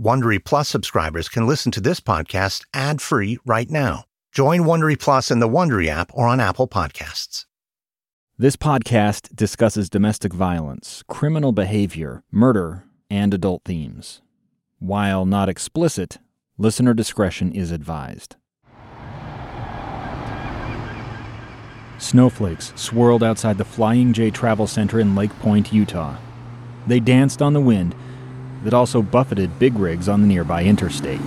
Wondery Plus subscribers can listen to this podcast ad-free right now. Join Wondery Plus in the Wondery app or on Apple Podcasts. This podcast discusses domestic violence, criminal behavior, murder, and adult themes. While not explicit, listener discretion is advised. Snowflakes swirled outside the Flying J Travel Center in Lake Point, Utah. They danced on the wind that also buffeted big rigs on the nearby interstate.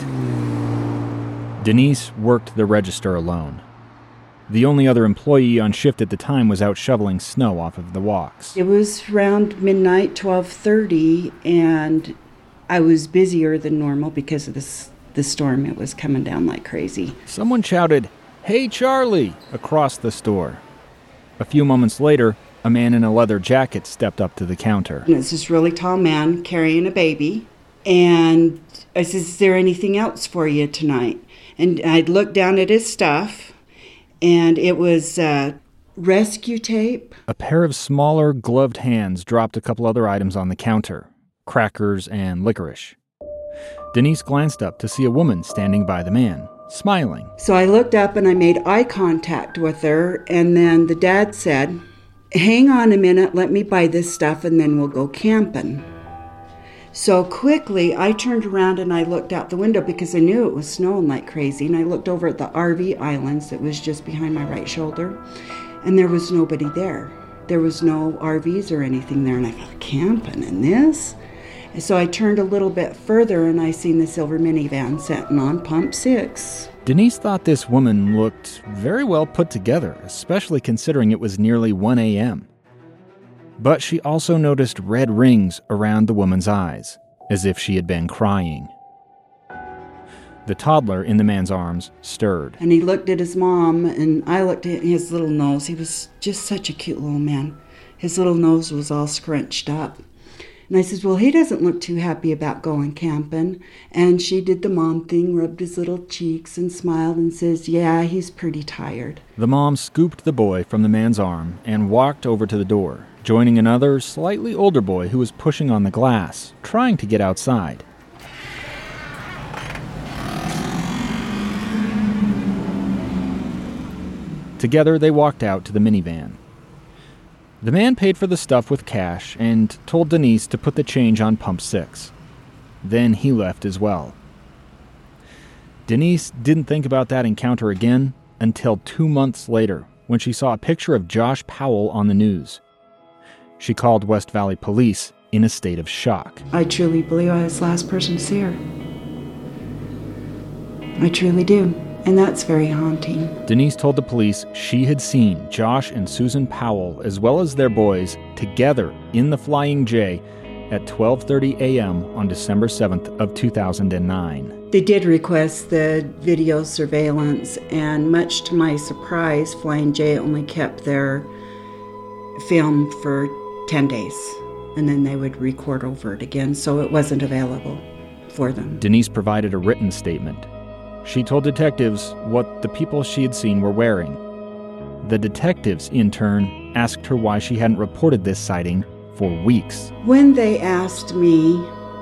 Denise worked the register alone. The only other employee on shift at the time was out shoveling snow off of the walks. It was around midnight, 12:30, and I was busier than normal because of the storm. It was coming down like crazy. Someone shouted, "Hey, Charlie!" across the store. A few moments later, a man in a leather jacket stepped up to the counter. And it's this really tall man carrying a baby. And I said, "Is there anything else for you tonight?" And I'd looked down at his stuff, and it was rescue tape. A pair of smaller, gloved hands dropped a couple other items on the counter, crackers and licorice. Denise glanced up to see a woman standing by the man, smiling. So I looked up and I made eye contact with her, and then the dad said, "Hang on a minute, let me buy this stuff and then we'll go camping." So quickly I turned around and I looked out the window because I knew it was snowing like crazy, and I looked over at the RV islands that was just behind my right shoulder, and there was nobody there. There was no RVs or anything there, and I thought, camping in this? And so I turned a little bit further and I seen the silver minivan sitting on pump 6. Denise thought this woman looked very well put together, especially considering it was nearly 1 a.m. But she also noticed red rings around the woman's eyes, as if she had been crying. The toddler in the man's arms stirred. And he looked at his mom, and I looked at his little nose. He was just such a cute little man. His little nose was all scrunched up. And I said, "Well, he doesn't look too happy about going camping." And she did the mom thing, rubbed his little cheeks and smiled and says, "Yeah, he's pretty tired." The mom scooped the boy from the man's arm and walked over to the door, joining another, slightly older boy who was pushing on the glass, trying to get outside. Together, they walked out to the minivan. The man paid for the stuff with cash and told Denise to put the change on pump 6. Then he left as well. Denise didn't think about that encounter again until 2 months later, when she saw a picture of Josh Powell on the news. She called West Valley Police in a state of shock. I truly believe I was the last person to see her. I truly do. And that's very haunting. Denise told the police she had seen Josh and Susan Powell, as well as their boys, together in the Flying J at 12:30 a.m. on December 7th of 2009. They did request the video surveillance, and much to my surprise, Flying J only kept their film for 10 days, and then they would record over it again, so it wasn't available for them. Denise provided a written statement. She told detectives what the people she had seen were wearing. The detectives, in turn, asked her why she hadn't reported this sighting for weeks. When they asked me,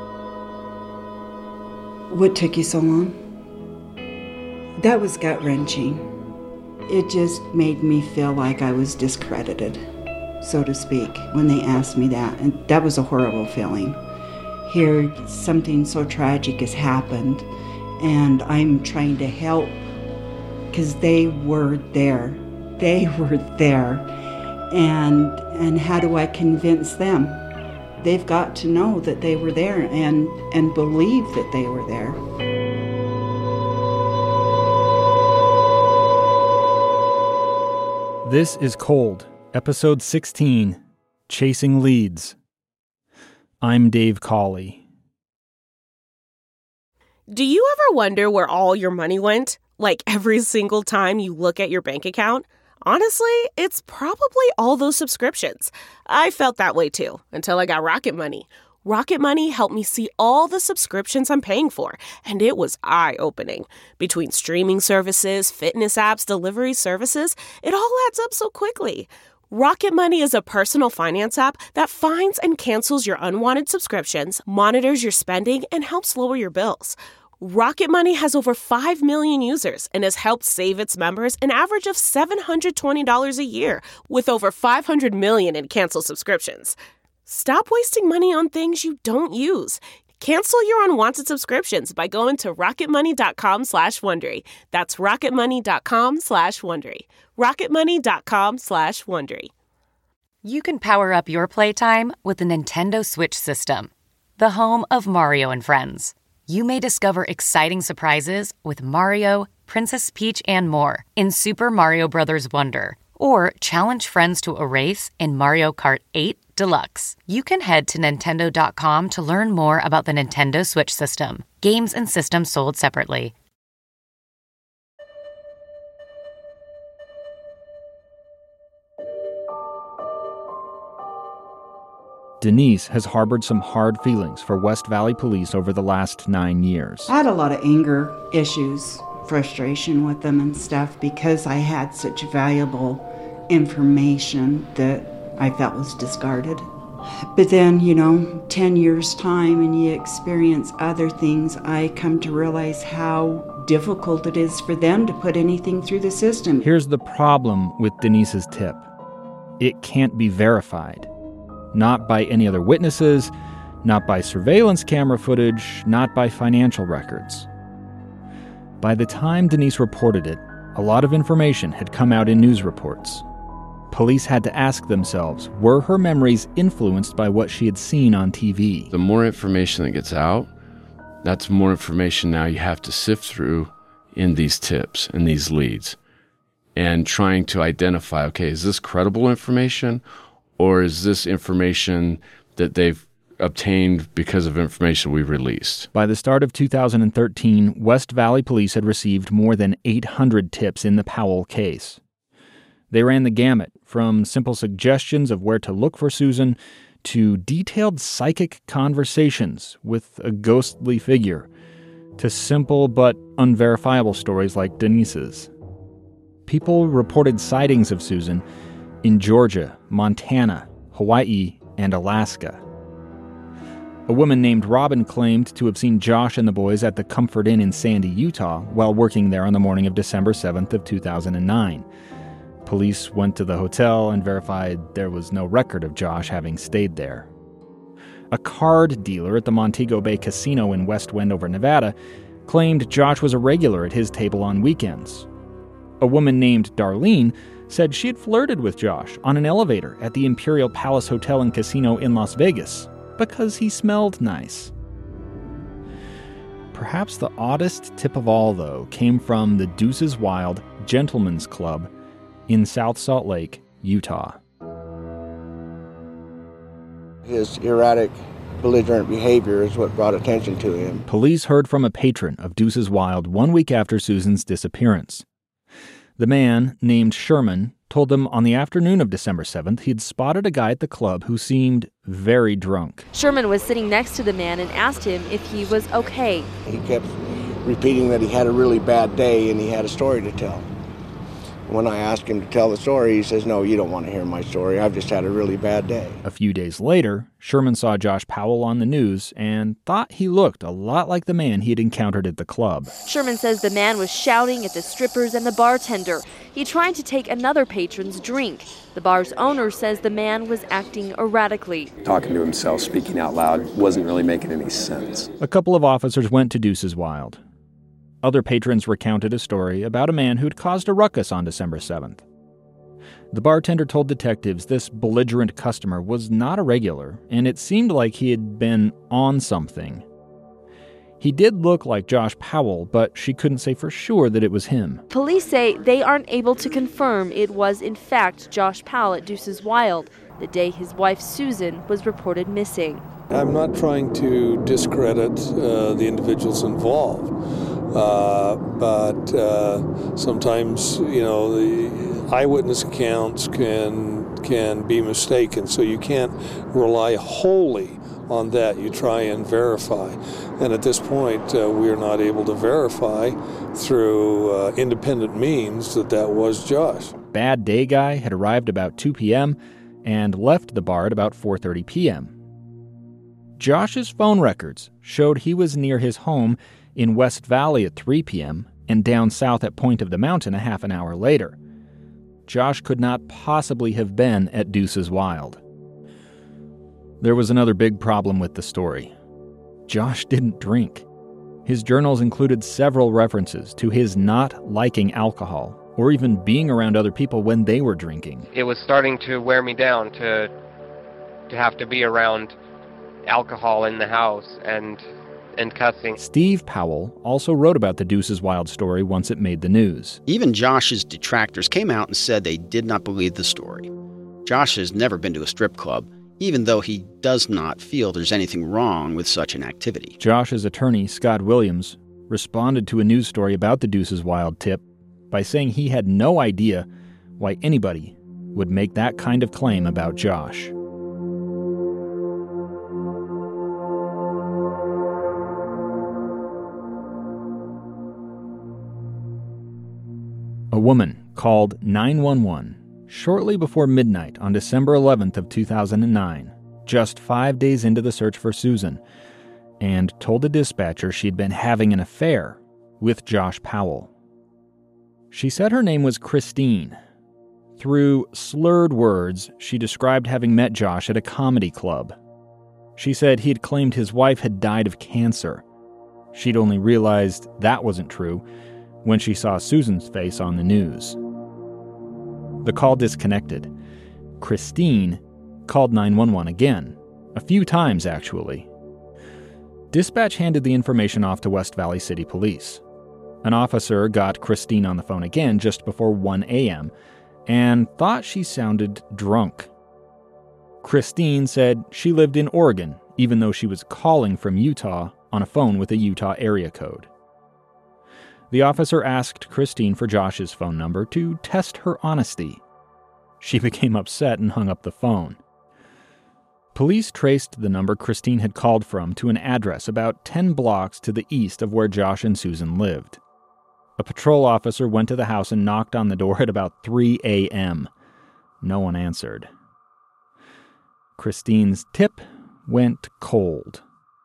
"What took you so long?" that was gut-wrenching. It just made me feel like I was discredited, so to speak, when they asked me that. And that was a horrible feeling. Here, something so tragic has happened, and I'm trying to help because they were there. They were there. And how do I convince them? They've got to know that they were there and believe that they were there. This is Cold, Episode 16, Chasing Leads. I'm Dave Cawley. Do you ever wonder where all your money went? Like every single time you look at your bank account? Honestly, it's probably all those subscriptions. I felt that way too, until I got Rocket Money. Rocket Money helped me see all the subscriptions I'm paying for, and it was eye-opening. Between streaming services, fitness apps, delivery services, it all adds up so quickly. Rocket Money is a personal finance app that finds and cancels your unwanted subscriptions, monitors your spending, and helps lower your bills. Rocket Money has over 5 million users and has helped save its members an average of $720 a year, with over 500 million in canceled subscriptions. Stop wasting money on things you don't use. Cancel your unwanted subscriptions by going to rocketmoney.com/Wondery. That's rocketmoney.com/Wondery. rocketmoney.com/Wondery. You can power up your playtime with the Nintendo Switch system, the home of Mario and Friends. You may discover exciting surprises with Mario, Princess Peach, and more in Super Mario Bros. Wonder, or challenge friends to a race in Mario Kart 8 Deluxe. You can head to Nintendo.com to learn more about the Nintendo Switch system. Games and systems sold separately. Denise has harbored some hard feelings for West Valley Police over the last 9 years. I had a lot of anger issues, frustration with them and stuff because I had such valuable information that I felt was discarded. But then, 10 years' time and you experience other things, I come to realize how difficult it is for them to put anything through the system. Here's the problem with Denise's tip. It can't be verified. Not by any other witnesses, not by surveillance camera footage, not by financial records. By the time Denise reported it, a lot of information had come out in news reports. Police had to ask themselves, were her memories influenced by what she had seen on TV? The more information that gets out, that's more information now you have to sift through in these tips and these leads. And trying to identify, okay, is this credible information? Or is this information that they've obtained because of information we released? By the start of 2013, West Valley Police had received more than 800 tips in the Powell case. They ran the gamut, from simple suggestions of where to look for Susan to detailed psychic conversations with a ghostly figure, to simple but unverifiable stories like Denise's. People reported sightings of Susan in Georgia, Montana, Hawaii, and Alaska. A woman named Robin claimed to have seen Josh and the boys at the Comfort Inn in Sandy, Utah, while working there on the morning of December 7th of 2009. Police went to the hotel and verified there was no record of Josh having stayed there. A card dealer at the Montego Bay Casino in West Wendover, Nevada, claimed Josh was a regular at his table on weekends. A woman named Darlene said she had flirted with Josh on an elevator at the Imperial Palace Hotel and Casino in Las Vegas because he smelled nice. Perhaps the oddest tip of all, though, came from the Deuces Wild Gentlemen's Club in South Salt Lake, Utah. His erratic, belligerent behavior is what brought attention to him. Police heard from a patron of Deuces Wild 1 week after Susan's disappearance. The man, named Sherman, told them on the afternoon of December 7th he'd spotted a guy at the club who seemed very drunk. Sherman was sitting next to the man and asked him if he was okay. He kept repeating that he had a really bad day and he had a story to tell. When I asked him to tell the story, he says, "No, you don't want to hear my story. I've just had a really bad day." A few days later, Sherman saw Josh Powell on the news and thought he looked a lot like the man he had encountered at the club. Sherman says the man was shouting at the strippers and the bartender. He tried to take another patron's drink. The bar's owner says the man was acting erratically. Talking to himself, speaking out loud, wasn't really making any sense. A couple of officers went to Deuces Wild. Other patrons recounted a story about a man who'd caused a ruckus on December 7th. The bartender told detectives this belligerent customer was not a regular, and it seemed like he had been on something. He did look like Josh Powell, but she couldn't say for sure that it was him. Police say they aren't able to confirm it was in fact Josh Powell at Deuces Wild, the day his wife Susan was reported missing. I'm not trying to discredit the individuals involved. But sometimes, the eyewitness accounts can be mistaken, so you can't rely wholly on that. You try and verify. And at this point, we are not able to verify through independent means that was Josh. bad day guy had arrived about 2 p.m. and left the bar at about 4:30 p.m. Josh's phone records showed he was near his home in West Valley at 3 p.m. and down south at Point of the Mountain a half an hour later. Josh could not possibly have been at Deuces Wild. There was another big problem with the story. Josh didn't drink. His journals included several references to his not liking alcohol or even being around other people when they were drinking. It was starting to wear me down to have to be around alcohol in the house and cussing. Steve Powell also wrote about the Deuces Wild story once it made the news. Even Josh's detractors came out and said they did not believe the story. Josh has never been to a strip club, even though he does not feel there's anything wrong with such an activity. Josh's attorney, Scott Williams, responded to a news story about the Deuces Wild tip by saying he had no idea why anybody would make that kind of claim about Josh. A woman called 911 shortly before midnight on December 11th of 2009, just 5 days into the search for Susan, and told the dispatcher she'd been having an affair with Josh Powell. She said her name was Christine. Through slurred words, she described having met Josh at a comedy club. She said he had claimed his wife had died of cancer. She'd only realized that wasn't true when she saw Susan's face on the news. The call disconnected. Christine called 911 again, a few times actually. Dispatch handed the information off to West Valley City Police. An officer got Christine on the phone again just before 1 a.m. and thought she sounded drunk. Christine said she lived in Oregon, even though she was calling from Utah on a phone with a Utah area code. The officer asked Christine for Josh's phone number to test her honesty. She became upset and hung up the phone. Police traced the number Christine had called from to an address about 10 blocks to the east of where Josh and Susan lived. A patrol officer went to the house and knocked on the door at about 3 a.m. No one answered. Christine's tip went cold.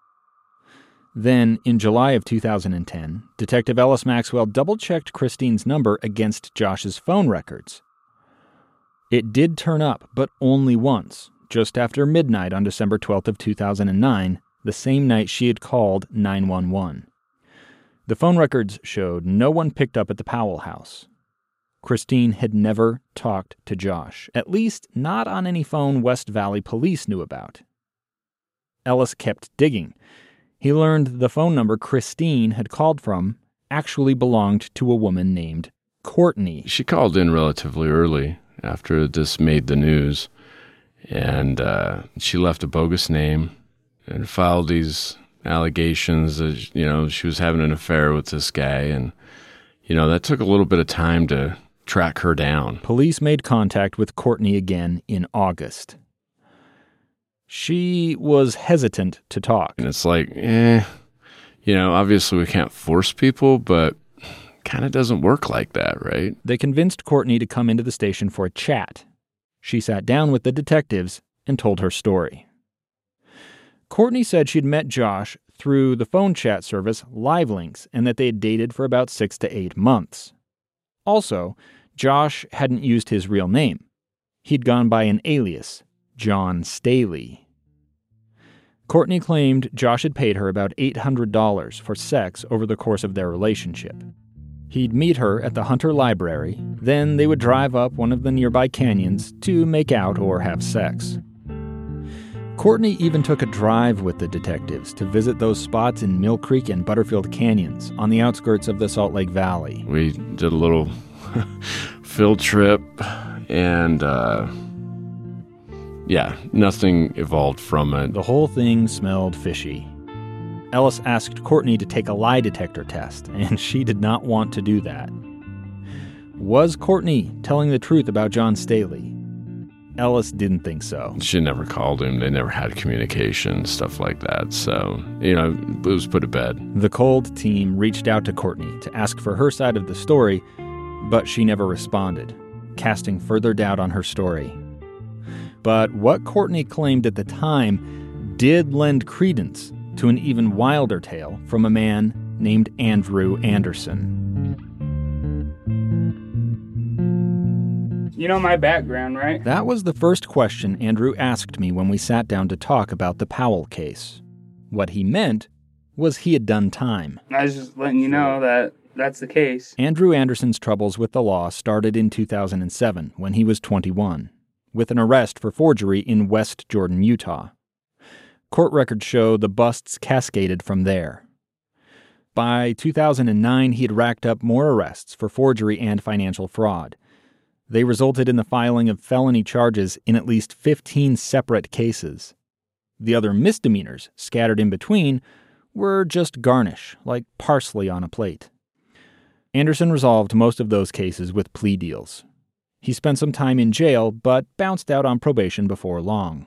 Then, in July of 2010, Detective Ellis Maxwell double-checked Christine's number against Josh's phone records. It did turn up, but only once, just after midnight on December 12th of 2009, the same night she had called 911. The phone records showed no one picked up at the Powell house. Christine had never talked to Josh, at least not on any phone West Valley police knew about. Ellis kept digging. He learned the phone number Christine had called from actually belonged to a woman named Courtney. She called in relatively early after this made the news, and she left a bogus name and filed these allegations that, she was having an affair with this guy, and, that took a little bit of time to track her down. Police made contact with Courtney again in August. She was hesitant to talk. And it's like, obviously we can't force people, but kind of doesn't work like that, right? They convinced Courtney to come into the station for a chat. She sat down with the detectives and told her story. Courtney said she'd met Josh through the phone chat service LiveLinks and that they had dated for about 6 to 8 months. Also, Josh hadn't used his real name. He'd gone by an alias, John Staley. Courtney claimed Josh had paid her about $800 for sex over the course of their relationship. He'd meet her at the Hunter Library, then they would drive up one of the nearby canyons to make out or have sex. Courtney even took a drive with the detectives to visit those spots in Mill Creek and Butterfield Canyons on the outskirts of the Salt Lake Valley. We did a little field trip, and nothing evolved from it. The whole thing smelled fishy. Ellis asked Courtney to take a lie detector test, and she did not want to do that. Was Courtney telling the truth about John Staley? Ellis didn't think so. She never called him. They never had communication, stuff like that. So, it was put to bed. The cold team reached out to Courtney to ask for her side of the story, but she never responded. casting further doubt on her story. But what Courtney claimed at the time did lend credence to an even wilder tale from a man named Andrew Anderson. You know my background, right? That was the first question Andrew asked me when we sat down to talk about the Powell case. What he meant was he had done time. I was just letting you know that that's the case. Andrew Anderson's troubles with the law started in 2007 when he was 21, with an arrest for forgery in West Jordan, Utah. Court records show the busts cascaded from there. By 2009, he had racked up more arrests for forgery and financial fraud. They resulted in the filing of felony charges in at least 15 separate cases. The other misdemeanors, scattered in between, were just garnish, like parsley on a plate. Anderson resolved most of those cases with plea deals. He spent some time in jail, but bounced out on probation before long.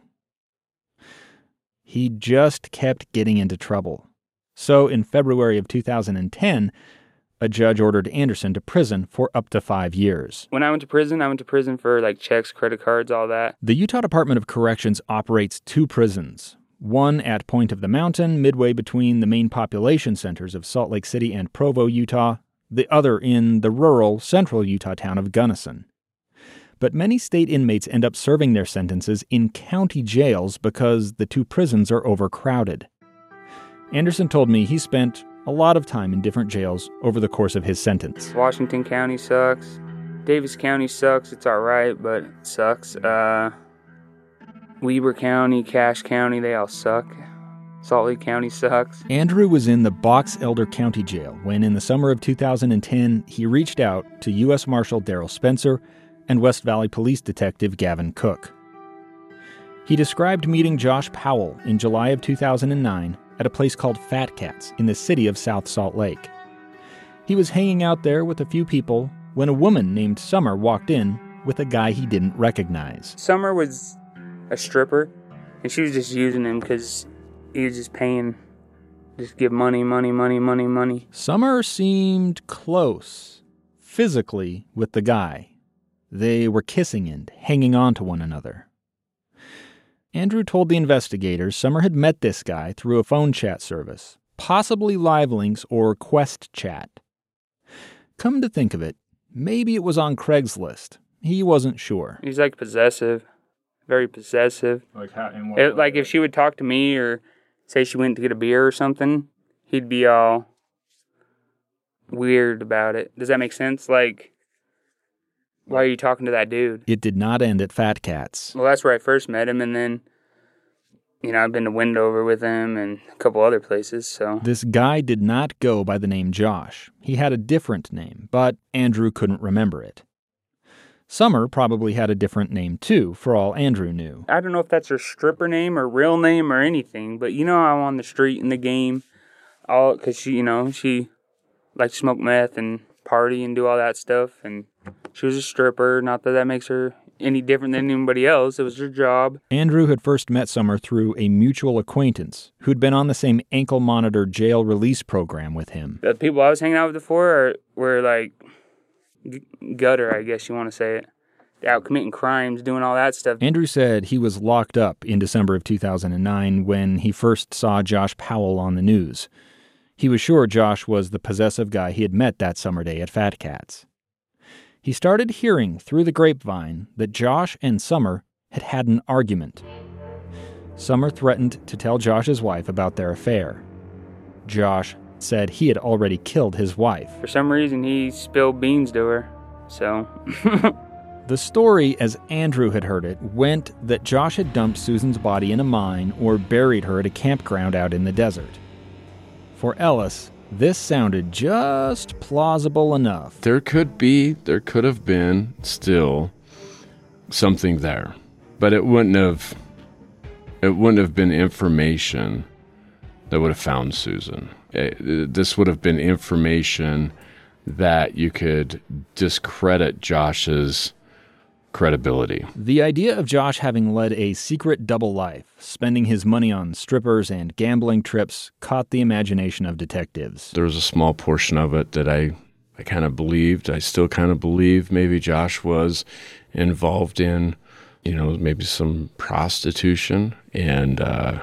He just kept getting into trouble. So in February of 2010, a judge ordered Anderson to prison for up to 5 years. When I went to prison for checks, credit cards, all that. The Utah Department of Corrections operates 2 prisons, one at Point of the Mountain, midway between the main population centers of Salt Lake City and Provo, Utah, the other in the rural, central Utah town of Gunnison. But many state inmates end up serving their sentences in county jails because the 2 prisons are overcrowded. Anderson told me he spent a lot of time in different jails over the course of his sentence. Washington County sucks. Davis County sucks. It's all right, but it sucks. Weber County, Cache County, they all suck. Salt Lake County sucks. Andrew was in the Box Elder County Jail when, in the summer of 2010, he reached out to U.S. Marshal Daryl Spencer and West Valley Police Detective Gavin Cook. He described meeting Josh Powell in July of 2009 at a place called Fat Cats in the city of South Salt Lake. He was hanging out there with a few people when a woman named Summer walked in with a guy he didn't recognize. Summer was a stripper, and she was just using him because he was just paying, just give money. Summer seemed close, physically, with the guy. They were kissing and hanging on to one another. Andrew told the investigators Summer had met this guy through a phone chat service, possibly LiveLinks or Quest Chat. Come to think of it, maybe it was on Craigslist. He wasn't sure. He's possessive, very possessive. Like how? In what way? If she would talk to me or say she went to get a beer or something, he'd be all weird about it. Does that make sense? Why are you talking to that dude? It did not end at Fat Cats. Well, that's where I first met him, and then, I've been to Wendover with him and a couple other places, so. This guy did not go by the name Josh. He had a different name, but Andrew couldn't remember it. Summer probably had a different name, too, for all Andrew knew. I don't know if that's her stripper name or real name or anything, but I'm on the street in the game, all because she likes to smoke meth and party and do all that stuff, and she was a stripper. Not that makes her any different than anybody else. It was her job. Andrew had first met Summer through a mutual acquaintance who'd been on the same ankle-monitor jail release program with him. The people I was hanging out with before were gutter, I guess you want to say it. They're out committing crimes, doing all that stuff. Andrew said he was locked up in December of 2009 when he first saw Josh Powell on the news. He was sure Josh was the possessive guy he had met that summer day at Fat Cats. He started hearing through the grapevine that Josh and Summer had had an argument. Summer threatened to tell Josh's wife about their affair. Josh said he had already killed his wife. For some reason, he spilled beans to her, so... The story, as Andrew had heard it, went that Josh had dumped Susan's body in a mine or buried her at a campground out in the desert. For Ellis, this sounded just plausible enough. There could have been still something there, but it wouldn't have been information that would have found Susan. This would have been information that you could discredit Josh's credibility. The idea of Josh having led a secret double life, spending his money on strippers and gambling trips, caught the imagination of detectives. There was a small portion of it that I kind of believed, I still kind of believe maybe Josh was involved in, maybe some prostitution, and,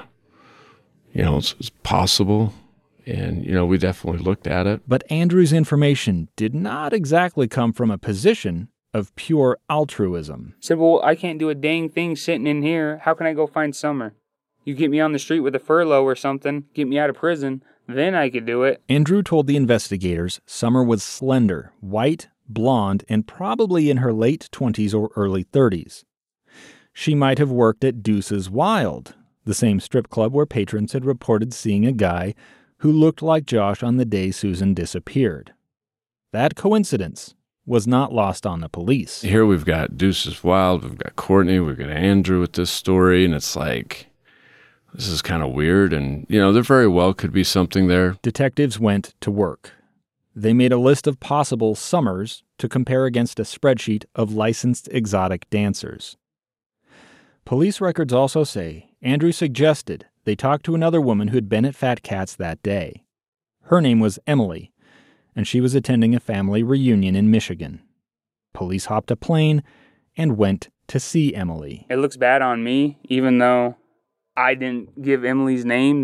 it's possible. And, we definitely looked at it. But Andrew's information did not exactly come from a position of pure altruism. I said, well, I can't do a dang thing sitting in here. How can I go find Summer? You get me on the street with a furlough or something, get me out of prison, then I could do it. Andrew told the investigators Summer was slender, white, blonde, and probably in her late 20s or early 30s. She might have worked at Deuce's Wild, the same strip club where patrons had reported seeing a guy who looked like Josh on the day Susan disappeared. That coincidence was not lost on the police. Here we've got Deuce's Wild, we've got Courtney, we've got Andrew with this story, and it's like, this is kind of weird, and, there very well could be something there. Detectives went to work. They made a list of possible Summers to compare against a spreadsheet of licensed exotic dancers. Police records also say Andrew suggested they talk to another woman who had been at Fat Cats that day. Her name was Emily, and she was attending a family reunion in Michigan. Police hopped a plane and went to see Emily. It looks bad on me, even though I didn't give Emily's name.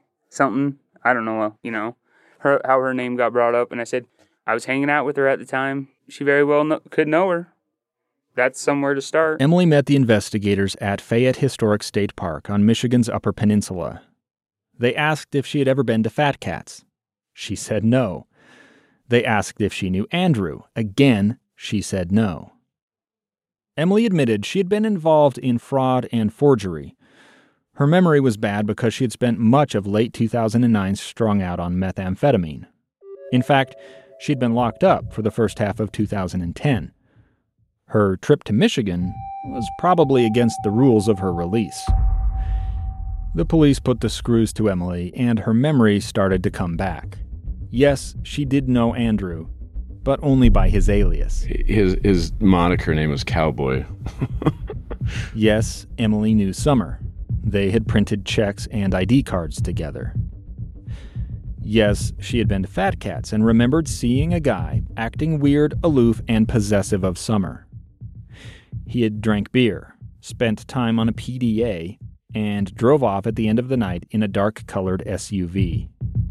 I don't know, how her name got brought up. And I said, I was hanging out with her at the time. She very well could know her. That's somewhere to start. Emily met the investigators at Fayette Historic State Park on Michigan's Upper Peninsula. They asked if she had ever been to Fat Cats. She said no. They asked if she knew Andrew. Again, she said no. Emily admitted she had been involved in fraud and forgery. Her memory was bad because she had spent much of late 2009 strung out on methamphetamine. In fact, she had been locked up for the first half of 2010. Her trip to Michigan was probably against the rules of her release. The police put the screws to Emily, and her memory started to come back. Yes, she did know Andrew, but only by his alias. His moniker name was Cowboy. Yes, Emily knew Summer. They had printed checks and ID cards together. Yes, she had been to Fat Cats and remembered seeing a guy acting weird, aloof, and possessive of Summer. He had drank beer, spent time on a PDA, and drove off at the end of the night in a dark-colored SUV.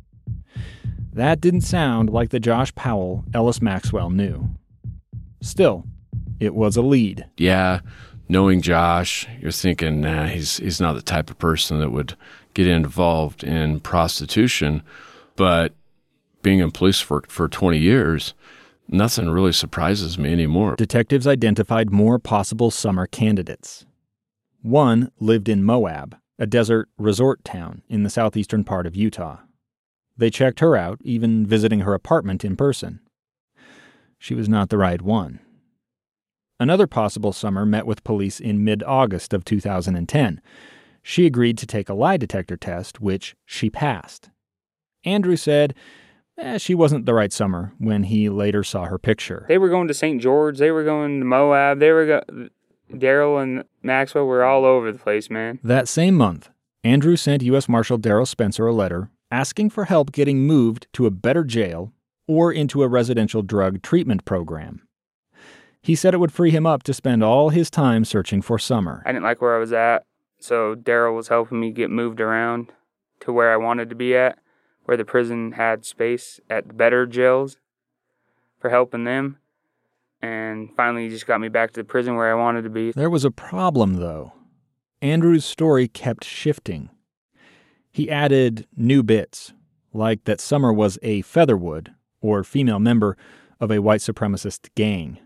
That didn't sound like the Josh Powell Ellis Maxwell knew. Still, it was a lead. Yeah, knowing Josh, you're thinking, he's not the type of person that would get involved in prostitution. But being in police for 20 years, nothing really surprises me anymore. Detectives identified more possible Summer candidates. One lived in Moab, a desert resort town in the southeastern part of Utah. They checked her out, even visiting her apartment in person. She was not the right one. Another possible Summer met with police in mid-August of 2010. She agreed to take a lie detector test, which she passed. Andrew said she wasn't the right Summer when he later saw her picture. They were going to St. George. They were going to Moab. Daryl and Maxwell were all over the place, man. That same month, Andrew sent U.S. Marshal Daryl Spencer a letter asking for help getting moved to a better jail or into a residential drug treatment program. He said it would free him up to spend all his time searching for Summer. I didn't like where I was at, so Daryl was helping me get moved around to where I wanted to be at, where the prison had space at the better jails for helping them. And finally, he just got me back to the prison where I wanted to be. There was a problem, though. Andrew's story kept shifting. He added new bits, like that Summer was a Featherwood, or female member of a white supremacist gang.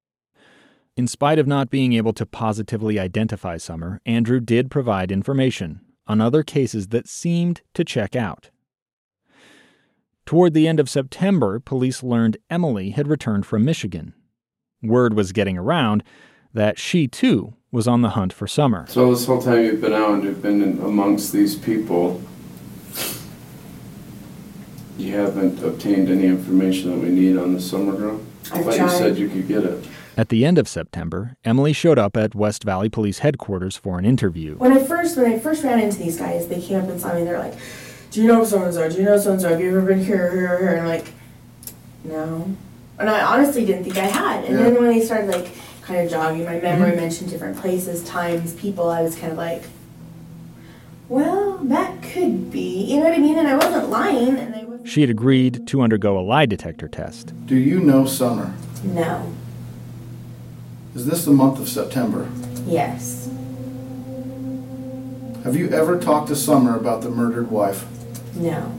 In spite of not being able to positively identify Summer, Andrew did provide information on other cases that seemed to check out. Toward the end of September, police learned Emily had returned from Michigan. Word was getting around that she, too, was on the hunt for Summer. So this whole time you've been out and you've been amongst these people, you haven't obtained any information that we need on the Summer girl? I thought you said you could get it. At the end of September, Emily showed up at West Valley Police Headquarters for an interview. When I first ran into these guys, they came up and saw me. They're like, "Do you know so-and-so? Do you know so-and-so? Have you ever been here? And I'm like, no. And I honestly didn't think I had. And then when they started, like, kind of jogging my memory, mentioned different places, times, people, I was kind of like, well, that could be. You know what I mean? And I wasn't lying. And She had agreed to undergo a lie detector test. Do you know Summer? No. Is this the month of September? Yes. Have you ever talked to Summer about the murdered wife? No.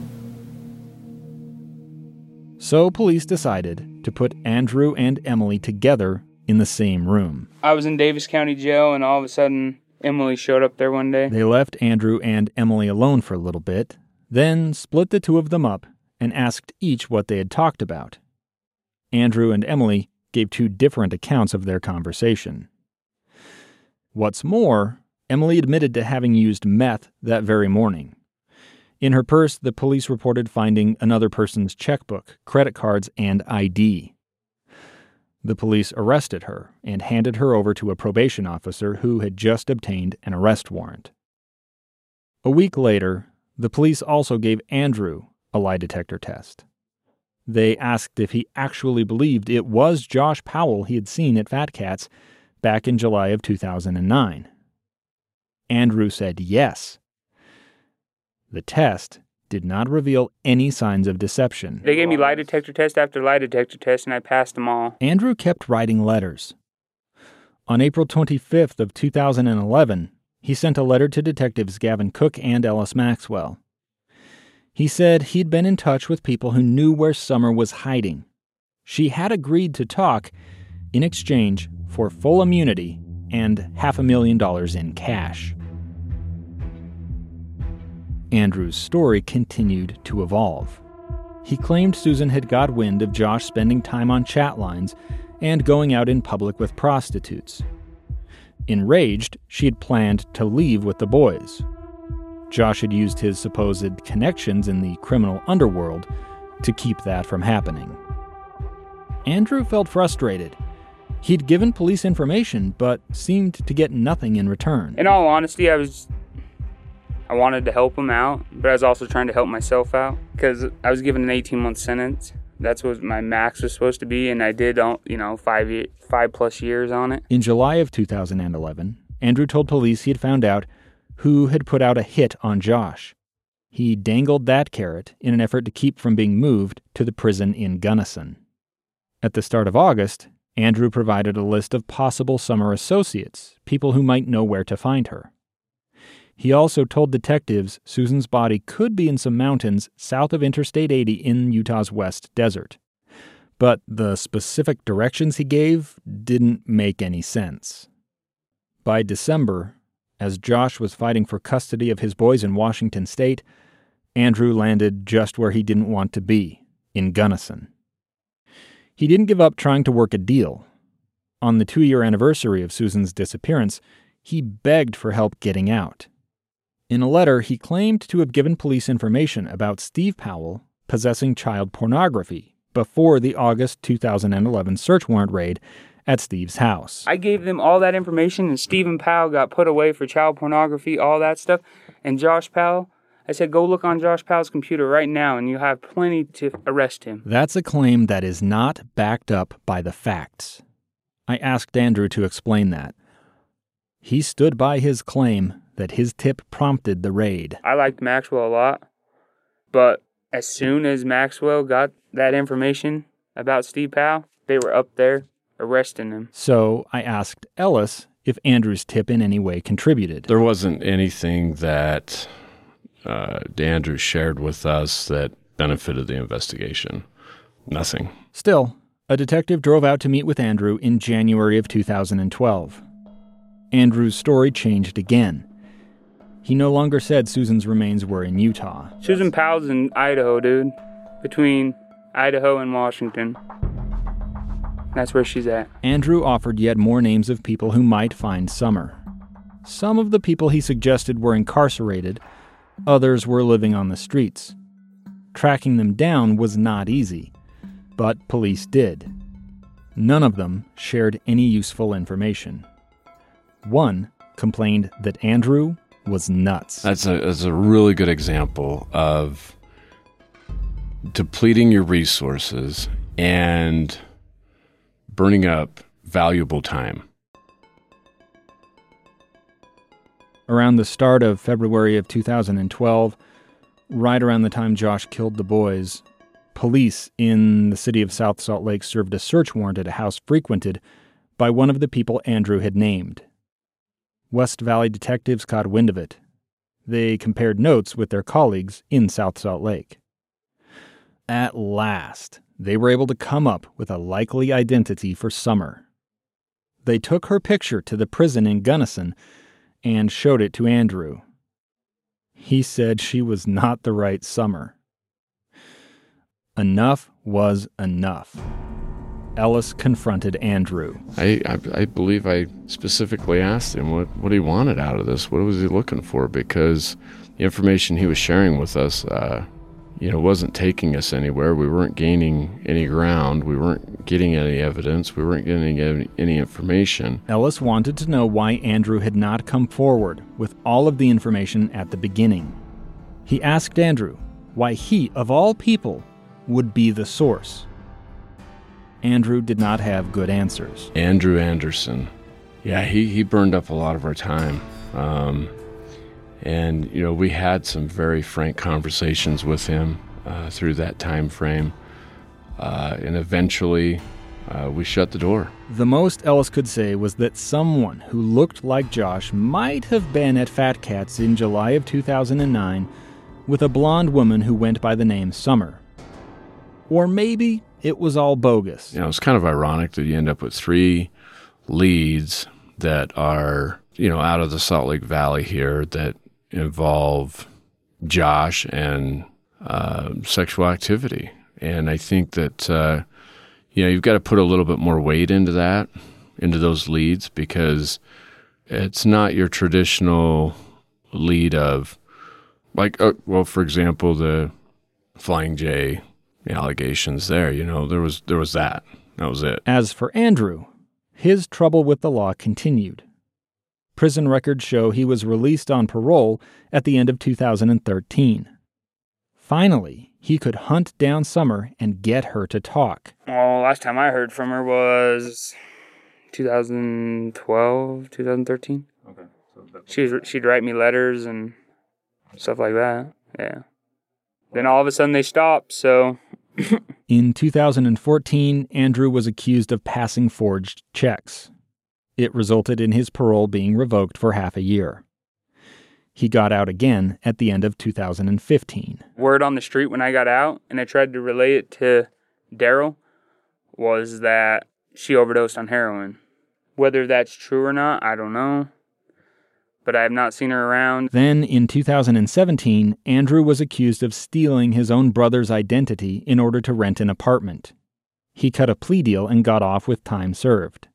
So police decided to put Andrew and Emily together in the same room. I was in Davis County Jail, and all of a sudden, Emily showed up there one day. They left Andrew and Emily alone for a little bit, then split the two of them up and asked each what they had talked about. Andrew and Emily gave two different accounts of their conversation. What's more, Emily admitted to having used meth that very morning. In her purse, the police reported finding another person's checkbook, credit cards, and ID. The police arrested her and handed her over to a probation officer who had just obtained an arrest warrant. A week later, the police also gave Andrew a lie detector test. They asked if he actually believed it was Josh Powell he had seen at Fat Cats back in July of 2009. Andrew said yes. The test did not reveal any signs of deception. They gave me lie detector test after lie detector test, and I passed them all. Andrew kept writing letters. On April 25th of 2011, he sent a letter to detectives Gavin Cook and Ellis Maxwell. He said he'd been in touch with people who knew where Summer was hiding. She had agreed to talk in exchange for full immunity and $500,000 in cash. Andrew's story continued to evolve. He claimed Susan had got wind of Josh spending time on chat lines and going out in public with prostitutes. Enraged, she had planned to leave with the boys. Josh had used his supposed connections in the criminal underworld to keep that from happening. Andrew felt frustrated. He'd given police information, but seemed to get nothing in return. In all honesty, I wanted to help him out, but I was also trying to help myself out because I was given an 18-month sentence. That's what my max was supposed to be, and I did, 5+ years on it. In July of 2011, Andrew told police he had found out who had put out a hit on Josh. He dangled that carrot in an effort to keep from being moved to the prison in Gunnison. At the start of August, Andrew provided a list of possible Summer associates, people who might know where to find her. He also told detectives Susan's body could be in some mountains south of Interstate 80 in Utah's West Desert. But the specific directions he gave didn't make any sense. By December, as Josh was fighting for custody of his boys in Washington State, Andrew landed just where he didn't want to be, in Gunnison. He didn't give up trying to work a deal. On the 2-year anniversary of Susan's disappearance, he begged for help getting out. In a letter, he claimed to have given police information about Steve Powell possessing child pornography before the August 2011 search warrant raid at Steve's house. I gave them all that information, and Stephen Powell got put away for child pornography, all that stuff. And Josh Powell, I said, go look on Josh Powell's computer right now, and you'll have plenty to arrest him. That's a claim that is not backed up by the facts. I asked Andrew to explain that. He stood by his claim that his tip prompted the raid. I liked Maxwell a lot, but as soon as Maxwell got that information about Steve Powell, they were up there arresting him. So I asked Ellis if Andrew's tip in any way contributed. There wasn't anything that Andrew shared with us that benefited the investigation. Nothing. Still, a detective drove out to meet with Andrew in January of 2012. Andrew's story changed again. He no longer said Susan's remains were in Utah. Susan Powell's in Idaho, dude. Between Idaho and Washington. That's where she's at. Andrew offered yet more names of people who might find Summer. Some of the people he suggested were incarcerated. Others were living on the streets. Tracking them down was not easy, but police did. None of them shared any useful information. One complained that Andrew was nuts. That's a really good example of depleting your resources and burning up valuable time. Around the start of February of 2012, right around the time Josh killed the boys, police in the city of South Salt Lake served a search warrant at a house frequented by one of the people Andrew had named. West Valley detectives caught wind of it. They compared notes with their colleagues in South Salt Lake. At last, they were able to come up with a likely identity for Summer. They took her picture to the prison in Gunnison and showed it to Andrew. He said she was not the right Summer. Enough was enough. Ellis confronted Andrew. I believe I specifically asked him what he wanted out of this. What was he looking for? Because the information he was sharing with us, wasn't taking us anywhere. We weren't gaining any ground. We weren't getting any evidence. We weren't getting any information. Ellis wanted to know why Andrew had not come forward with all of the information at the beginning. He asked Andrew why he, of all people, would be the source. Andrew did not have good answers. Andrew Anderson. Yeah, he burned up a lot of our time. And we had some very frank conversations with him through that time frame. And eventually, we shut the door. The most Ellis could say was that someone who looked like Josh might have been at Fat Cats in July of 2009 with a blonde woman who went by the name Summer. Or maybe it was all bogus. It's kind of ironic that you end up with 3 leads that are, out of the Salt Lake Valley here that involve Josh and sexual activity. And I think that, you've got to put a little bit more weight into those leads, because it's not your traditional lead of, for example, the Flying J allegations there, there was that. That was it. As for Andrew, his trouble with the law continued. Prison records show he was released on parole at the end of 2013. Finally, he could hunt down Summer and get her to talk. Well, last time I heard from her was 2012, 2013. Okay. She'd write me letters and stuff like that. Yeah. Then all of a sudden they stopped, so... In 2014, Andrew was accused of passing forged checks. It resulted in his parole being revoked for half a year. He got out again at the end of 2015. Word on the street when I got out, and I tried to relay it to Daryl, was that she overdosed on heroin. Whether that's true or not, I don't know. But I have not seen her around. Then, in 2017, Andrew was accused of stealing his own brother's identity in order to rent an apartment. He cut a plea deal and got off with time served.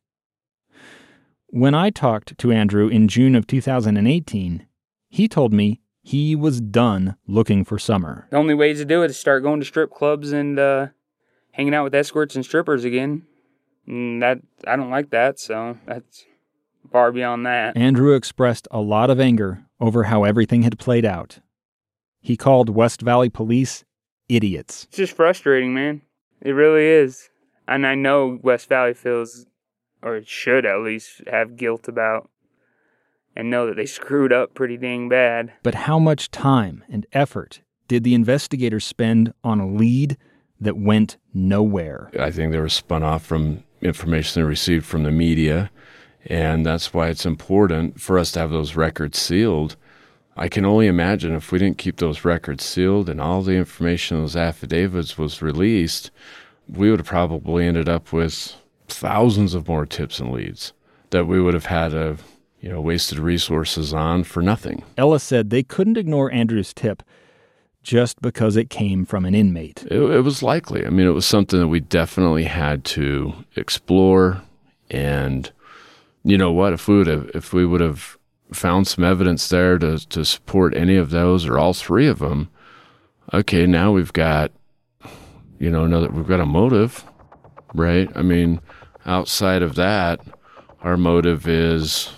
When I talked to Andrew in June of 2018, he told me he was done looking for Summer. The only way to do it is start going to strip clubs and hanging out with escorts and strippers again. And I don't like that, so that's far beyond that. Andrew expressed a lot of anger over how everything had played out. He called West Valley police idiots. It's just frustrating, man. It really is. And I know West Valley feels, or it should at least, have guilt about and know that they screwed up pretty dang bad. But how much time and effort did the investigators spend on a lead that went nowhere? I think they were spun off from information they received from the media, and that's why it's important for us to have those records sealed. I can only imagine if we didn't keep those records sealed and all the information in those affidavits was released, we would have probably ended up with thousands of more tips and leads that we would have had wasted resources on for nothing. Ellis said they couldn't ignore Andrew's tip just because it came from an inmate. It was likely. I mean, it was something that we definitely had to explore. And you know what? If we would have found some evidence there to support any of those or all 3 of them, okay, now we've got, we've got a motive, right? I mean, outside of that, our motive is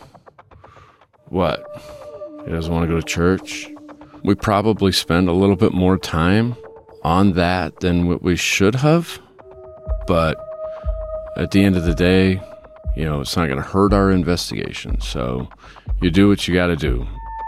what? He doesn't want to go to church. We probably spend a little bit more time on that than what we should have, but at the end of the day, it's not going to hurt our investigation. So you do what you got to do.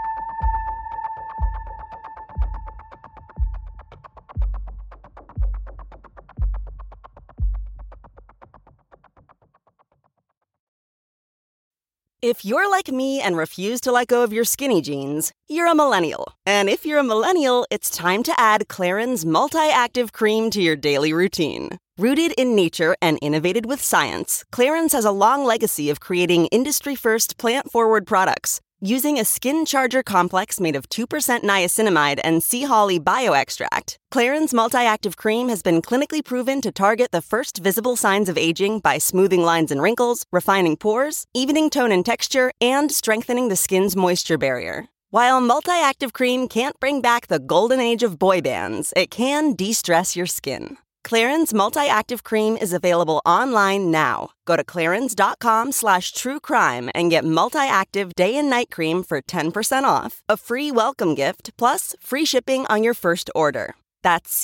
If you're like me and refuse to let go of your skinny jeans, you're a millennial. And if you're a millennial, it's time to add Clarins Multi-Active Cream to your daily routine. Rooted in nature and innovated with science, Clarins has a long legacy of creating industry-first plant-forward products. Using a skin charger complex made of 2% niacinamide and sea holly bioextract, Clarins Multi-Active Cream has been clinically proven to target the first visible signs of aging by smoothing lines and wrinkles, refining pores, evening tone and texture, and strengthening the skin's moisture barrier. While Multi-Active Cream can't bring back the golden age of boy bands, it can de-stress your skin. Clarins Multi-Active Cream is available online now. Go to clarins.com/truecrime and get Multi-Active Day and Night Cream for 10% off, a free welcome gift, plus free shipping on your first order. That's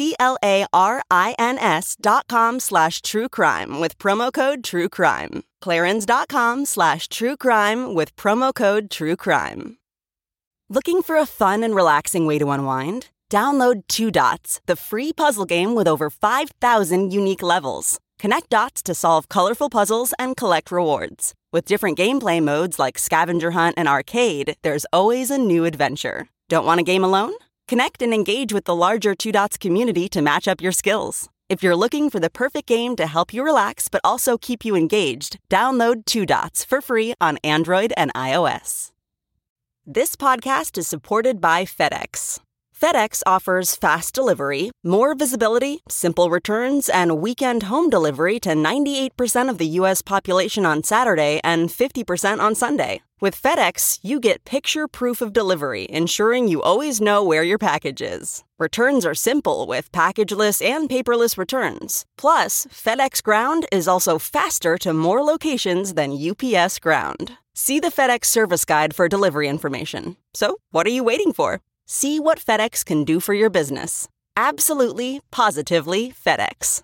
clarins.com/truecrime with promo code TrueCrime. clarins.com/truecrime with promo code TrueCrime. Looking for a fun and relaxing way to unwind? Download 2 Dots, the free puzzle game with over 5,000 unique levels. Connect dots to solve colorful puzzles and collect rewards. With different gameplay modes like scavenger hunt and arcade, there's always a new adventure. Don't want a game alone? Connect and engage with the larger 2 Dots community to match up your skills. If you're looking for the perfect game to help you relax but also keep you engaged, download 2 Dots for free on Android and iOS. This podcast is supported by FedEx. FedEx offers fast delivery, more visibility, simple returns, and weekend home delivery to 98% of the U.S. population on Saturday and 50% on Sunday. With FedEx, you get picture proof of delivery, ensuring you always know where your package is. Returns are simple with packageless and paperless returns. Plus, FedEx Ground is also faster to more locations than UPS Ground. See the FedEx service guide for delivery information. So, what are you waiting for? See what FedEx can do for your business. Absolutely, positively FedEx.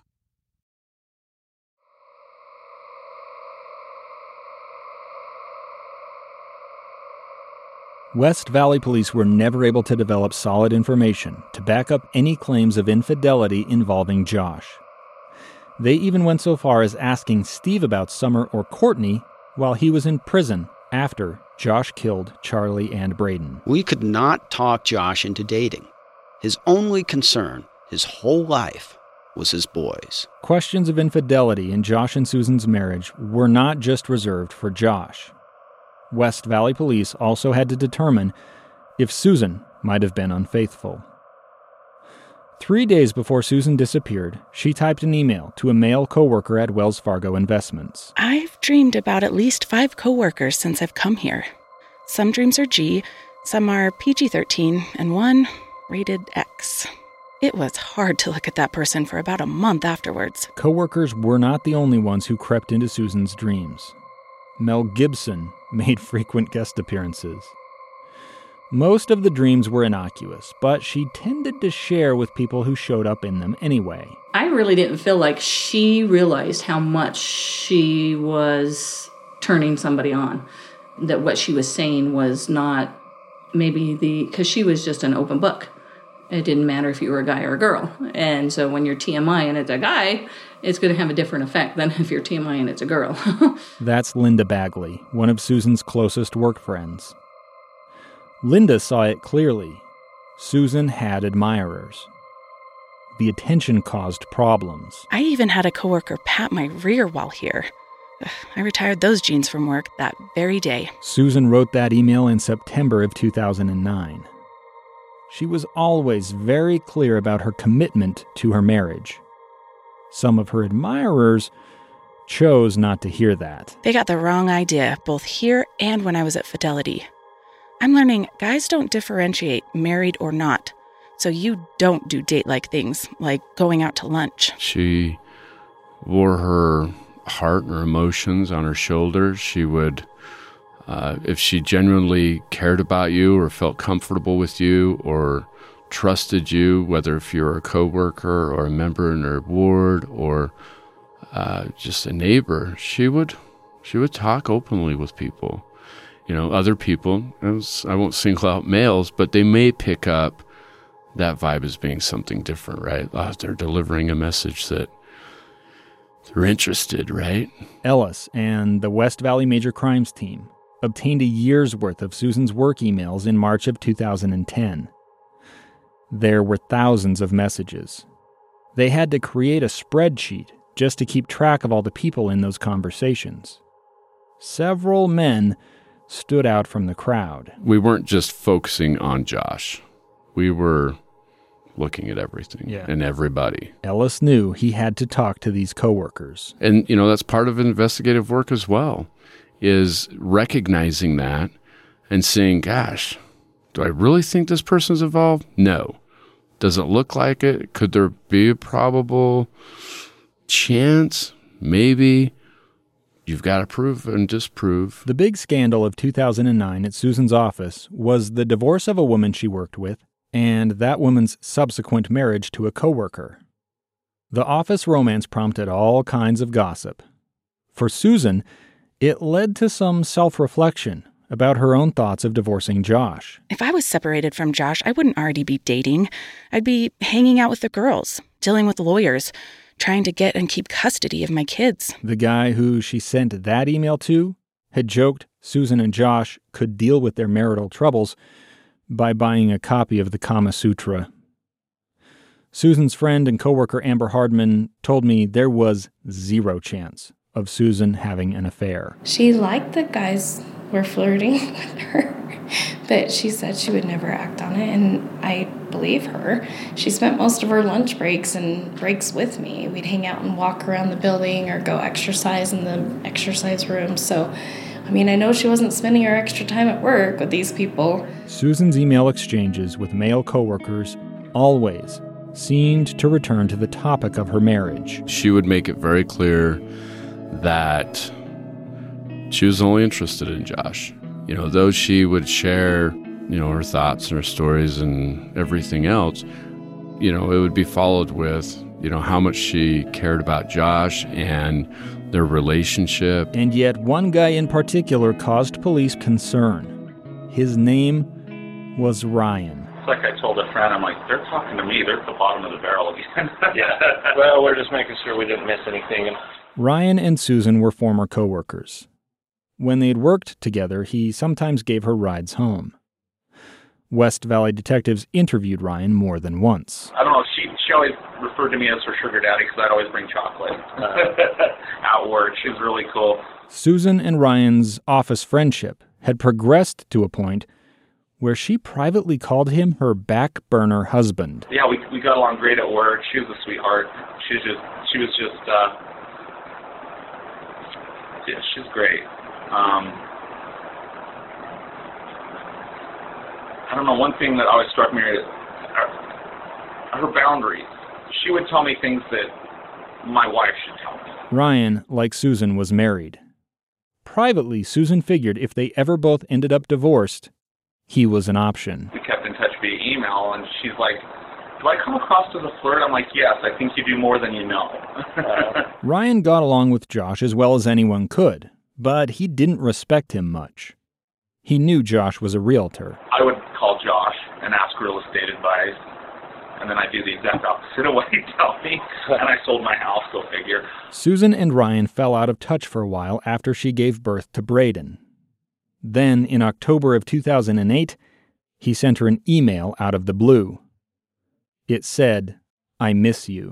West Valley Police were never able to develop solid information to back up any claims of infidelity involving Josh. They even went so far as asking Steve about Summer or Courtney while he was in prison after Josh killed Charlie and Braden. We could not talk Josh into dating. His only concern, his whole life, was his boys. Questions of infidelity in Josh and Susan's marriage were not just reserved for Josh. West Valley Police also had to determine if Susan might have been unfaithful. 3 days before Susan disappeared, she typed an email to a male coworker at Wells Fargo Investments. I've dreamed about at least 5 coworkers since I've come here. Some dreams are G, some are PG-13, and one rated X. It was hard to look at that person for about a month afterwards. Coworkers were not the only ones who crept into Susan's dreams. Mel Gibson made frequent guest appearances. Most of the dreams were innocuous, but she tended to share with people who showed up in them anyway. I really didn't feel like she realized how much she was turning somebody on. That what she was saying was not because she was just an open book. It didn't matter if you were a guy or a girl. And so when you're TMI and it's a guy, it's going to have a different effect than if you're TMI and it's a girl. That's Linda Bagley, one of Susan's closest work friends. Linda saw it clearly. Susan had admirers. The attention caused problems. I even had a coworker pat my rear while here. I retired those jeans from work that very day. Susan wrote that email in September of 2009. She was always very clear about her commitment to her marriage. Some of her admirers chose not to hear that. They got the wrong idea, both here and when I was at Fidelity. I'm learning guys don't differentiate married or not, so you don't do date-like things, like going out to lunch. She wore her heart and her emotions on her shoulders. She would, if she genuinely cared about you or felt comfortable with you or trusted you, whether if you're a coworker or a member in her ward or just a neighbor, she would talk openly with people. Other people, I won't single out males, but they may pick up that vibe as being something different, right? They're delivering a message that they're interested, right? Ellis and the West Valley Major Crimes Team obtained a year's worth of Susan's work emails in March of 2010. There were thousands of messages. They had to create a spreadsheet just to keep track of all the people in those conversations. Several men stood out from the crowd. We weren't just focusing on Josh. We were looking at everything and everybody. Ellis knew he had to talk to these coworkers. And, that's part of investigative work as well, is recognizing that and saying, gosh, do I really think this person's involved? No. Does it look like it? Could there be a probable chance? Maybe. You've got to prove and disprove. The big scandal of 2009 at Susan's office was the divorce of a woman she worked with and that woman's subsequent marriage to a coworker. The office romance prompted all kinds of gossip. For Susan, it led to some self-reflection about her own thoughts of divorcing Josh. If I was separated from Josh, I wouldn't already be dating. I'd be hanging out with the girls, dealing with lawyers, trying to get and keep custody of my kids. The guy who she sent that email to had joked Susan and Josh could deal with their marital troubles by buying a copy of the Kama Sutra. Susan's friend and coworker Amber Hardman told me there was zero chance of Susan having an affair. She liked the guys were flirting with her, but she said she would never act on it, and I believe her. She spent most of her lunch breaks and breaks with me. We'd hang out and walk around the building or go exercise in the exercise room. So, I know she wasn't spending her extra time at work with these people. Susan's email exchanges with male coworkers always seemed to return to the topic of her marriage. She would make it very clear that she was only interested in Josh. Though she would share, her thoughts and her stories and everything else, it would be followed with, how much she cared about Josh and their relationship. And yet one guy in particular caused police concern. His name was Ryan. It's like I told a friend, I'm like, they're talking to me. They're at the bottom of the barrel again. Yeah. Well, we're just making sure we didn't miss anything. Ryan and Susan were former coworkers. When they'd worked together, he sometimes gave her rides home. West Valley detectives interviewed Ryan more than once. I don't know, she always referred to me as her sugar daddy because I'd always bring chocolate at work. She was really cool. Susan and Ryan's office friendship had progressed to a point where she privately called him her back burner husband. Yeah, we got along great at work. She was a sweetheart. She's great. I don't know, one thing that always struck me is her boundaries. She would tell me things that my wife should tell me. Ryan, like Susan, was married. Privately, Susan figured if they ever both ended up divorced, he was an option. We kept in touch via email, and she's like, do I come across as a flirt? I'm like, yes, I think you do more than you know. Ryan got along with Josh as well as anyone could, but he didn't respect him much. He knew Josh was a realtor. I would call Josh and ask real estate advice, and then I'd do the exact opposite of what he'd tell me, and I sold my house, go figure. Susan and Ryan fell out of touch for a while after she gave birth to Braden. Then, in October of 2008, he sent her an email out of the blue. It said, "I miss you."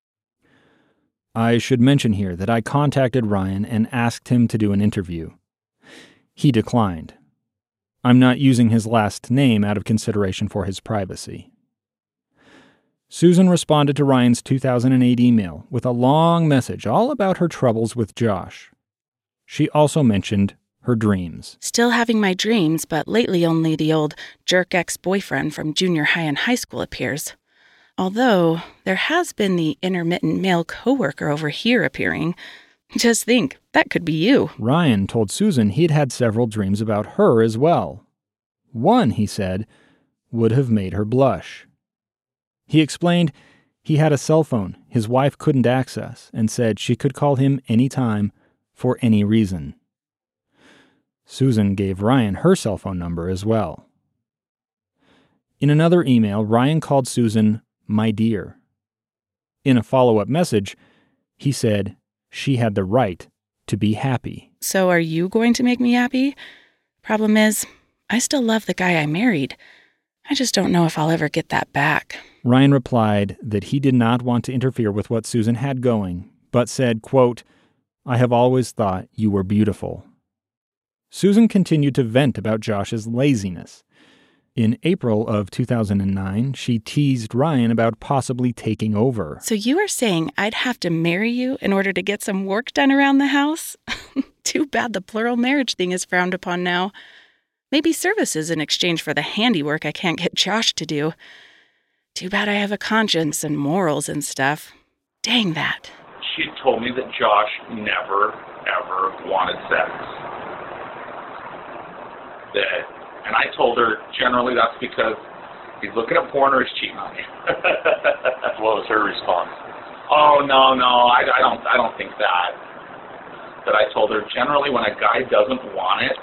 I should mention here that I contacted Ryan and asked him to do an interview. He declined. I'm not using his last name out of consideration for his privacy. Susan responded to Ryan's 2008 email with a long message all about her troubles with Josh. She also mentioned her dreams. Still having my dreams, but lately only the old jerk ex-boyfriend from junior high and high school appears. Although there has been the intermittent male coworker over here appearing. Just think, that could be you. Ryan told Susan he'd had several dreams about her as well. One, he said, would have made her blush. He explained He had a cell phone his wife couldn't access and said she could call him anytime for any reason. Susan gave Ryan her cell phone number as well. In another email, Ryan called Susan "my dear." In a follow-up message, he said she had the right to be happy. So are you going to make me happy? Problem is, I still love the guy I married. I just don't know if I'll ever get that back. Ryan replied that he did not want to interfere with what Susan had going, but said, quote, "I have always thought you were beautiful." Susan continued to vent about Josh's laziness. In April of 2009, she teased Ryan about possibly taking over. So you are saying I'd have to marry you in order to get some work done around the house? Too bad the plural marriage thing is frowned upon now. Maybe services in exchange for the handiwork I can't get Josh to do. Too bad I have a conscience and morals and stuff. Dang that. She had told me that Josh never, ever wanted sex. And I told her generally that's because he's looking at porn or he's cheating on me. What was her response? Oh, no, I don't think that. But I told her generally when a guy doesn't want it,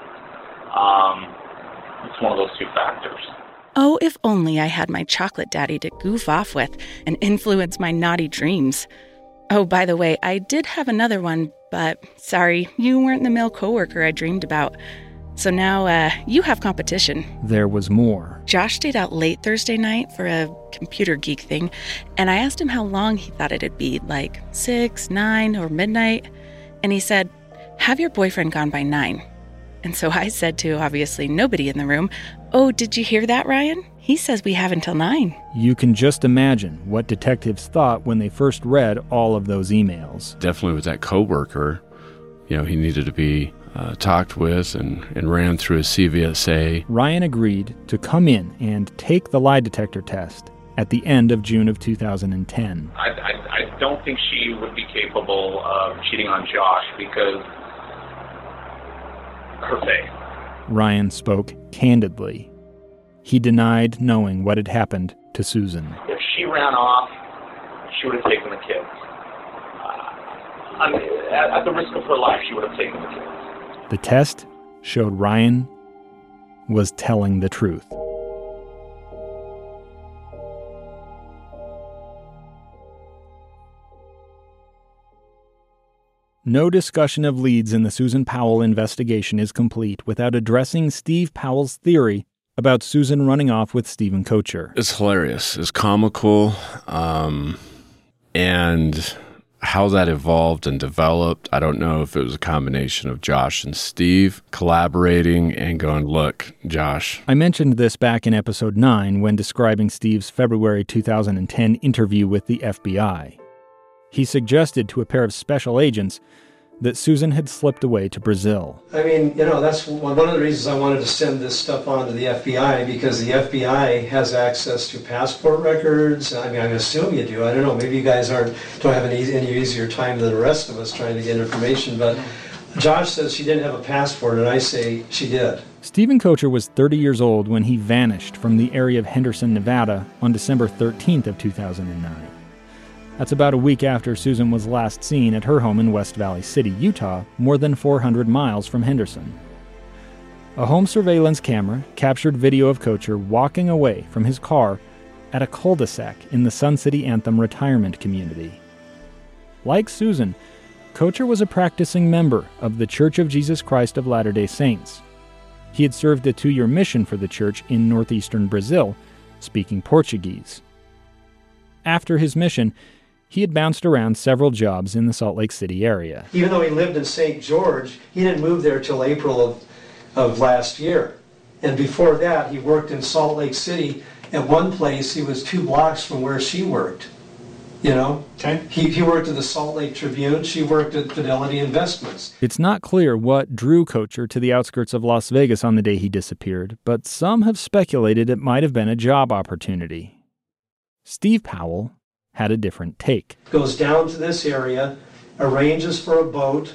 it's one of those two factors. Oh, if only I had my chocolate daddy to goof off with and influence my naughty dreams. Oh, by the way, I did have another one, but sorry, you weren't the male coworker I dreamed about. So now, you have competition. There was more. Josh stayed out late Thursday night for a computer geek thing, and I asked him how long he thought it'd be, like 6, 9, or midnight. And he said, "Have your boyfriend gone by 9. And so I said to obviously nobody in the room, "Oh, did you hear that, Ryan? He says we have until 9. You can just imagine what detectives thought when they first read all of those emails. Definitely with that coworker, he needed to be talked with and ran through his CVSA. Ryan agreed to come in and take the lie detector test at the end of June of 2010. I don't think she would be capable of cheating on Josh because her faith. Ryan spoke candidly. He denied knowing what had happened to Susan. If she ran off, she would have taken the kids. At the risk of her life, she would have taken the kids. The test showed Ryan was telling the truth. No discussion of leads in the Susan Powell investigation is complete without addressing Steve Powell's theory about Susan running off with Stephen Kocher. It's hilarious. It's comical. And how that evolved and developed, I don't know if it was a combination of Josh and Steve collaborating and going, "Look, Josh." I mentioned this back in episode 9 when describing Steve's February 2010 interview with the FBI. He suggested to a pair of special agents that Susan had slipped away to Brazil. I mean, that's one of the reasons I wanted to send this stuff on to the FBI, because the FBI has access to passport records. I mean, I assume you do. I don't know. Maybe you guys don't have any easier time than the rest of us trying to get information. But Josh says she didn't have a passport, and I say she did. Stephen Kocher was 30 years old when he vanished from the area of Henderson, Nevada on December 13th of 2009. That's about a week after Susan was last seen at her home in West Valley City, Utah, more than 400 miles from Henderson. A home surveillance camera captured video of Kocher walking away from his car at a cul-de-sac in the Sun City Anthem retirement community. Like Susan, Kocher was a practicing member of the Church of Jesus Christ of Latter-day Saints. He had served a 2-year mission for the church in northeastern Brazil, speaking Portuguese. After his mission, he had bounced around several jobs in the Salt Lake City area. Even though he lived in St. George, he didn't move there till April of last year. And before that, he worked in Salt Lake City. At one place, he was 2 blocks from where she worked. Okay. He worked at the Salt Lake Tribune. She worked at Fidelity Investments. It's not clear what drew Kocher to the outskirts of Las Vegas on the day he disappeared, but some have speculated it might have been a job opportunity. Steve Powell had a different take. Goes down to this area, arranges for a boat,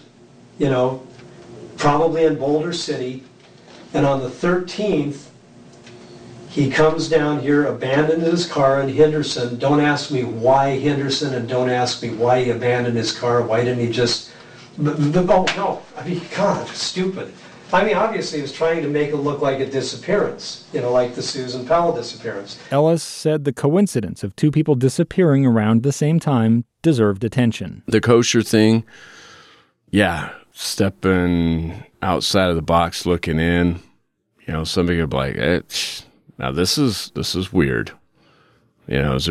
probably in Boulder City, and on the 13th, He comes down here, abandoned his car in Henderson. Don't ask me why Henderson, and don't ask me why he abandoned his car. Why didn't he just... Oh, no. I mean, God, stupid. I mean, obviously he was trying to make it look like a disappearance, like the Susan Powell disappearance. Ellis said the coincidence of two people disappearing around the same time deserved attention. The kosher thing, yeah, stepping outside of the box, looking in, somebody could be like, now this is weird. This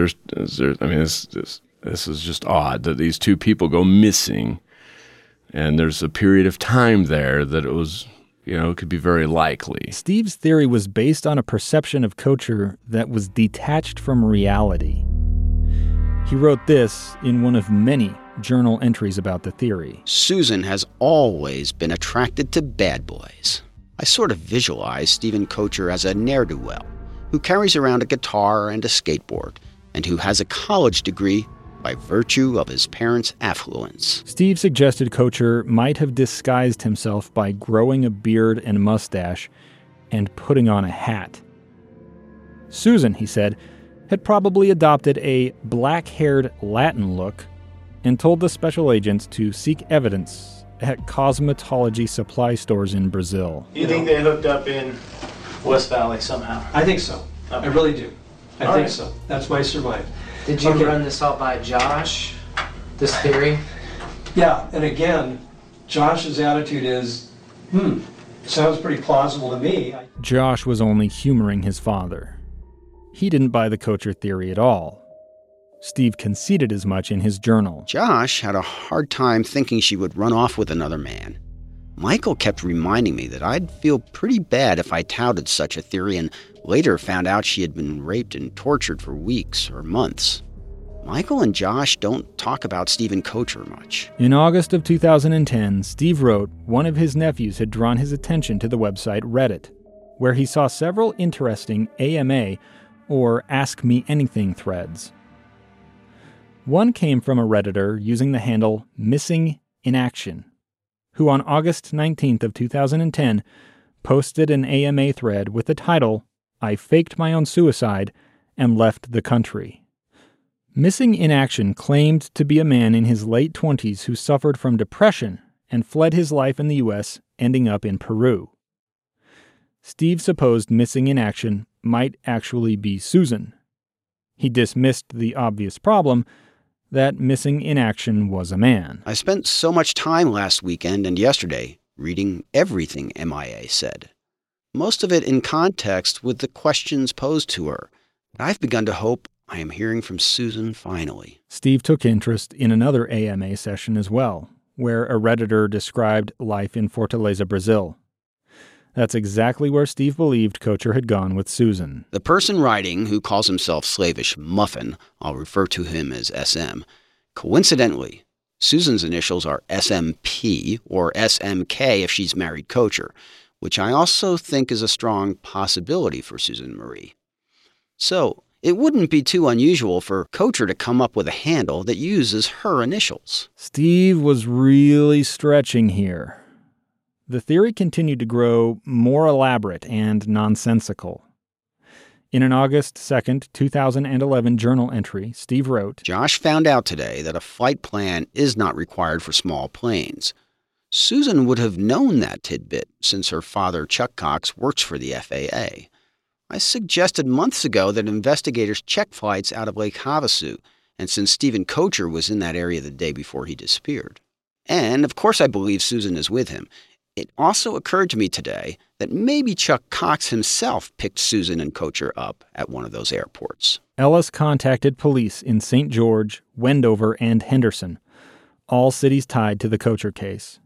is just odd that these two people go missing, and there's a period of time there that it was, it could be very likely. Steve's theory was based on a perception of Kocher that was detached from reality. He wrote this in one of many journal entries about the theory. Susan has always been attracted to bad boys. I sort of visualize Stephen Kocher as a ne'er-do-well who carries around a guitar and a skateboard and who has a college degree by virtue of his parents' affluence. Steve suggested Kocher might have disguised himself by growing a beard and mustache and putting on a hat. Susan, he said, had probably adopted a black-haired Latin look and told the special agents to seek evidence at cosmetology supply stores in Brazil. You think they hooked up in West Valley somehow? I think so. Okay. I really do. I think so. That's my surmise. Did you run this out by Josh, this theory? Yeah, and again, Josh's attitude is, sounds pretty plausible to me. Josh was only humoring his father. He didn't buy the Kocher theory at all. Steve conceded as much in his journal. Josh had a hard time thinking she would run off with another man. Michael kept reminding me that I'd feel pretty bad if I touted such a theory and later found out she had been raped and tortured for weeks or months. Michael and Josh don't talk about Stephen Kocher much. In August of 2010, Steve wrote one of his nephews had drawn his attention to the website Reddit, where he saw several interesting AMA, or Ask Me Anything threads. One came from a Redditor using the handle Missing in Action, who on August 19th of 2010 posted an AMA thread with the title, I faked my own suicide and left the country. Missing in Action claimed to be a man in his late 20s who suffered from depression and fled his life in the U.S., ending up in Peru. Steve supposed Missing in Action might actually be Susan. He dismissed the obvious problem that Missing in Action was a man. I spent so much time last weekend and yesterday reading everything MIA said. Most of it in context with the questions posed to her. I've begun to hope I am hearing from Susan finally. Steve took interest in another AMA session as well, where a Redditor described life in Fortaleza, Brazil. That's exactly where Steve believed Kocher had gone with Susan. The person writing, who calls himself Slavish Muffin, I'll refer to him as SM, coincidentally, Susan's initials are SMP or SMK if she's married Kocher, which I also think is a strong possibility for Susan Marie. So, it wouldn't be too unusual for Kocher to come up with a handle that uses her initials. Steve was really stretching here. The theory continued to grow more elaborate and nonsensical. In an August 2nd, 2011 journal entry, Steve wrote, Josh found out today that a flight plan is not required for small planes. Susan would have known that tidbit since her father, Chuck Cox, works for the FAA. I suggested months ago that investigators check flights out of Lake Havasu, and since Stephen Kocher was in that area the day before he disappeared. And, of course, I believe Susan is with him. It also occurred to me today that maybe Chuck Cox himself picked Susan and Kocher up at one of those airports. Ellis contacted police in St. George, Wendover, and Henderson, all cities tied to the Kocher case.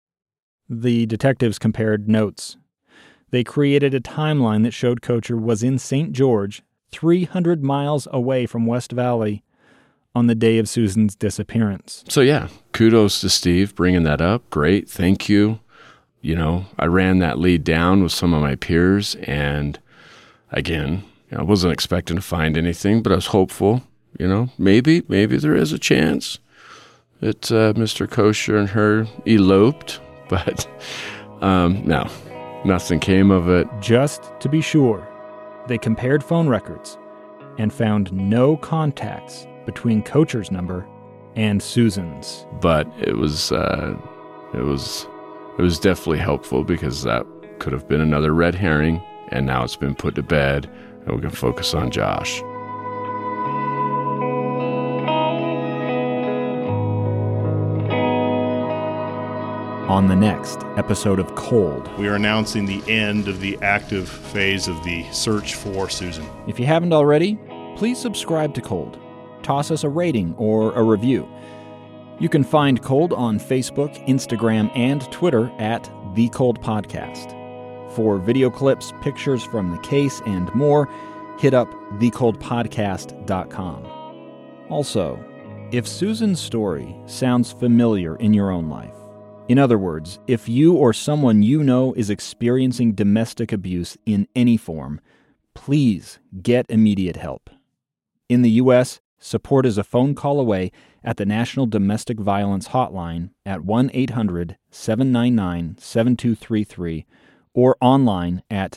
The detectives compared notes. They created a timeline that showed Kocher was in St. George, 300 miles away from West Valley, on the day of Susan's disappearance. So yeah, kudos to Steve bringing that up. Great, thank you. I ran that lead down with some of my peers, and again, I wasn't expecting to find anything, but I was hopeful. Maybe there is a chance that Mr. Kocher and her eloped, but no, nothing came of it. Just to be sure, They compared phone records and found no contacts between Kocher's number and Susan's. But it was definitely helpful because that could have been another red herring, and now it's been put to bed, and we can focus on Josh. On the next episode of Cold, we are announcing the end of the active phase of the search for Susan. If you haven't already, please subscribe to Cold. Toss us a rating or a review. You can find Cold on Facebook, Instagram, and Twitter at The Cold Podcast. For video clips, pictures from the case, and more, hit up thecoldpodcast.com. Also, if Susan's story sounds familiar in your own life, in other words, if you or someone you know is experiencing domestic abuse in any form, please get immediate help. In the U.S., support is a phone call away at the National Domestic Violence Hotline at 1-800-799-7233 or online at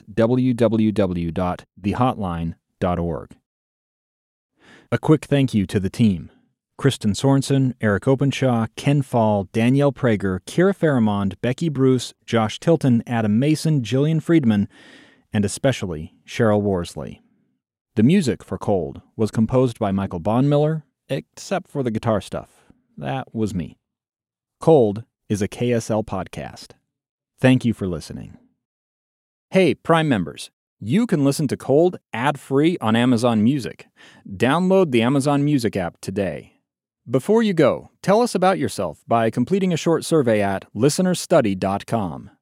www.thehotline.org. A quick thank you to the team. Kristen Sorensen, Eric Openshaw, Ken Fall, Danielle Prager, Kira Faramond, Becky Bruce, Josh Tilton, Adam Mason, Jillian Friedman, and especially Cheryl Worsley. The music for Cold was composed by Michael Bondmiller, except for the guitar stuff. That was me. Cold is a KSL podcast. Thank you for listening. Hey, Prime members. You can listen to Cold ad-free on Amazon Music. Download the Amazon Music app today. Before you go, tell us about yourself by completing a short survey at listenerstudy.com.